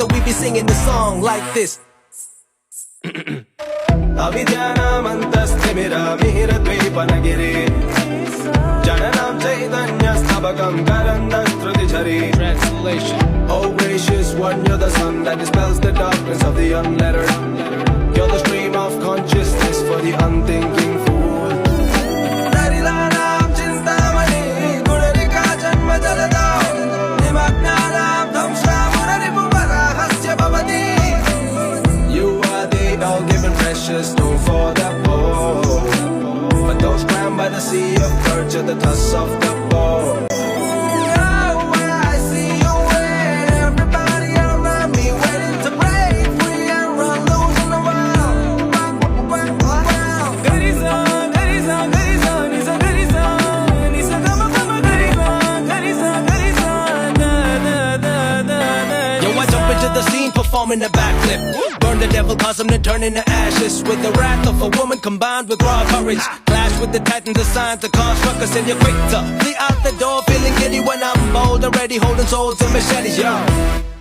after we be singing the song like this. अविद्यानामन्तस्थिमिरमिहिरद्वीपनगिरि जननां चैतन्यस्तबकं करन्दस्रुतिझरि. Translation. Oh gracious one, you're the sun that dispels the darkness of the unlettered. You're the stream of consciousness for the unthinking fool. Narilanam chintamani gurarika janma jaladam nimagnanam dhamshamuraripuvarahasya bhavati. You are the all-given precious stone for the poor, for those crowned by the sea of birds at the toss of the bow. The scene performing the backflip. Burn the devil, cause him to turn into ashes. With the wrath of a woman combined with raw courage. Clash with the titans assigned to cause ruckus, and you're quick to flee out the door, feeling giddy when I'm bold, already holding swords and machetes, yo.